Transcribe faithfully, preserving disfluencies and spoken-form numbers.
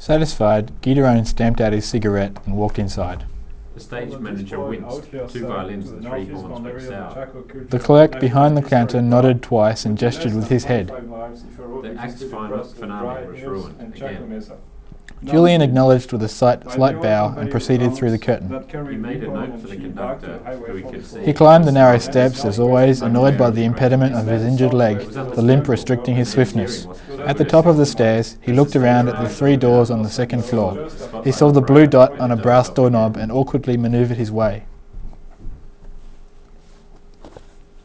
Satisfied, Guiderone stamped out his cigarette and walked inside. The stage manager winced. Two violins and three horns went sour. The clerk behind the counter nodded twice and gestured with his head. The act's finale was ruined again. Julian acknowledged with a slight, slight bow and proceeded through the curtain. He made a note for the conductor, who he could see. He climbed the narrow steps, as always, annoyed by the impediment of his injured leg, the limp restricting his swiftness. At the top of the stairs, he looked around at the three doors on the second floor. He saw the blue dot on a brass doorknob and awkwardly manoeuvred his way.